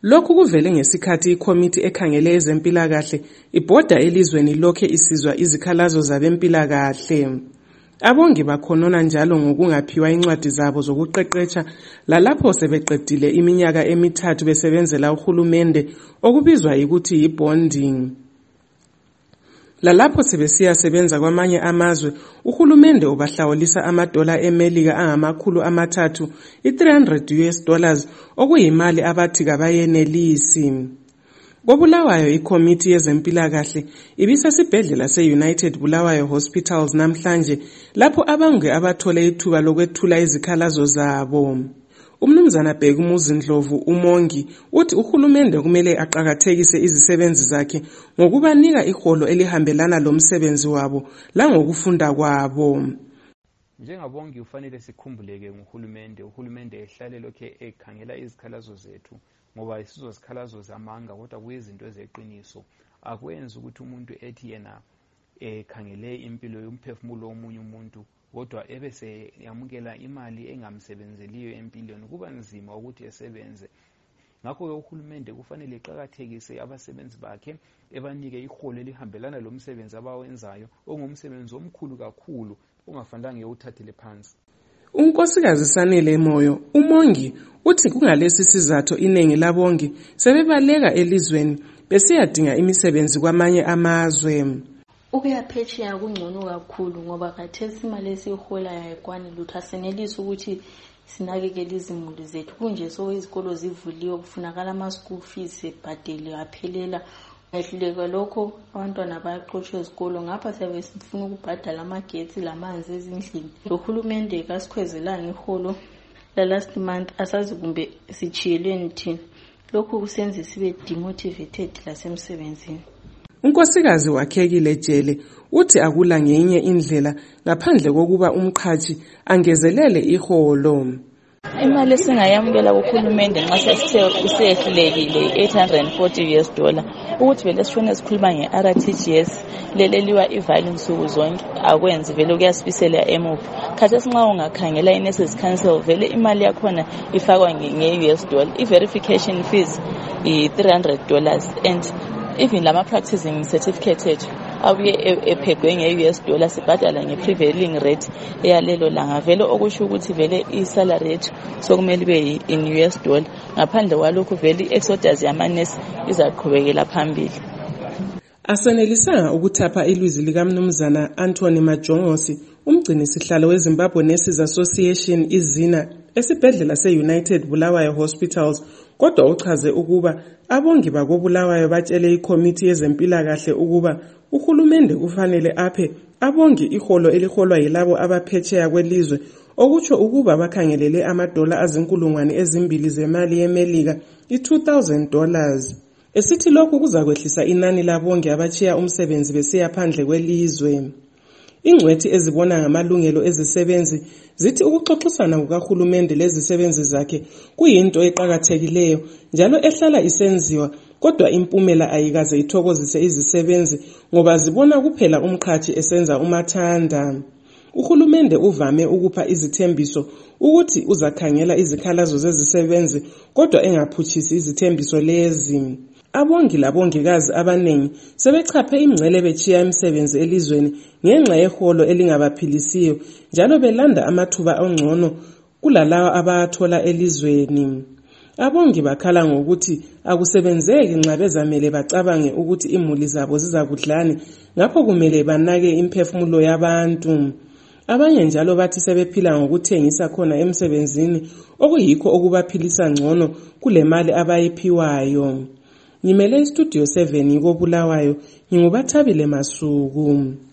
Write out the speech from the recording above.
Lokhu kuvele ngesikhathi ikomiti ekhangele ezempilakahle ibhoda elizweni lokhe isizwa izikhalazo zabempilakahle. Abongi bakhonona njalo ngokungaphiwa incwadi zabo zokuqeqetsha lalapho sebeqedile iminyaka emithathu besebenzela uhulumende okubizwa ukuthi yi-bonding. Lalapho sebesiyasebenza kwamanye amazwe, uhulumende ubahlawulisa $300 $300 okuyimali abathi kabayenelisi. KoBulawayo ikomiti yezempilakahle ibisesibhedlela se-United Bulawayo Hospitals namhlanje lapho abangu abathole ithuba lokwethula izikhalazo zabo. Umnumzana Bhekumuzi Ndlovu umongi uthi uhulumende kumele aqhakathekise izisebenzi zakhe ngokubanika iholo elihambelana lomsebenzi wabo langokufunda kwabo. Njengabongi ufanele sikhumbuleke uhulumende ehlale lokhe ekhangela izikhalazo zethu ngoba isizozikhalazo zamanga kodwa kuyizinto ezeqiniso. Akwenzi ukuthi umuntu ethi yena ekhangele impilo yomphefumulo womunye umuntu kodwa ebese yamukela imali engamsebenzeliyo empilweni kuba nzima ukuthi esebenze. Ngakho uhulumende kufanele eqhakathekise abasebenzi bakhe ebanike iholo elihambelana lomsebenzi abawenzayo ongumsebenzi omkhulu kakhulu ongafanelanga uthathele phansi. Unkosikazi Sanele Moyo umongi uthi kungalesi sizathu inengi labongi sebebaleka elizweni besiyadinga imisebenzi kwamanye amazwe. Ukuya phetsheya kungcono kakhulu ngoba khathesi imali esiholayo ayikwani lutho, asenelisi ukuthi sinakekele izimuli zethu. Kunje so izikolo zivuliwe kufunakala ama-school fees ebhadele aphelela. Ehluleka lokho abantwana bayaxoshwa ezikolo ngapha siyabe sifuna ukubhadala amagetsi lamanzi ezindlini. Uhulumende kasikhwezelanga iholo la last month asazi kumbe sichiyelweni thina. Lokho kusenza sibe demotivated lasemsebenzini. Unkosikazi Wakhekile Jele uthi akula ngenye indlela ngaphandle kokuba umqhashi angezelele iholo. Imali singayamukela kuhulumende nxa sehlulekile $840 ukuthi vele sishone sikhuluma nge-RTGS leleliwa ivali nsuku zonke akwenzi vele kuyasibisela emuva. Khathesi nxa ungakhangela i-Nurses Council vele imali yakhona ifakwa nge-$, i-verification fees $300 and even lama practicing certificate ethu abuye ephegwe nge-$, sibhadala nge-prevailing rate eyalelo langa vele okusho ukuthi vele i-salary yethu sokumele ibe in $. Ngaphandle kwalokho vele i-exodus yamanesi izaqhubekela phambili. Asenelisanga ukuthapha ilizwi likamnumzana Anthony Majongosi umgcini sihlalo weZimbabwe Nurses Association izina esibhedlela se-United Bulawayo Hospitals kodwa uchaze ukuba abongi bakoBulawayo batshele ikomiti yezempilakahle ukuba uhulumende kufanele aphe abongi iholo eliholwa yilabo abaphetsheya kwelizwe okutsho ukuba bakhangelele $2,000 zemali yeMelika $2,000. Esithi lokhu kuzakwehlisa inani labongi abatshiya umsebenzi besiya phandle kwelizwe. Ingcwethi ezibona ngamalungelo ezisebenzi zithi ukuxoxisana kukahulumende lezisebenzi zakhe kuyinto eqhakathekileyo njalo ehlala isenziwa kodwa impumela ayikaze ithokozise izisebenzi ngoba zibona kuphela umqhashi esenza umathanda. Uhulumende uvame ukupha izithembiso ukuthi uzakhangela izikhalazo zezisebenzi kodwa engaphutshisi izithembiso lezi. Abongi labongikazi abanengi sebechaphe imngcele bechiya imisebenzi elizweni ngenxa yeholo elingabaphilisiyo njalo belanda amathuba ongcono kulalawa abathola elizweni. Abongi bakhala ngokuthi akusebenzeki nxa bezamele bacabange ukuthi imuli zabo zizakudlani ngapho kumele banake imphefumulo yabantu. Abanye njalo bathi sebephila ngokuthengisa khona emsebenzini okuyikho okubaphilisa ngcono kule mali abayiphiwayo. Ngimele istudio 7 koBulawayo, nginguBathabile Masuku.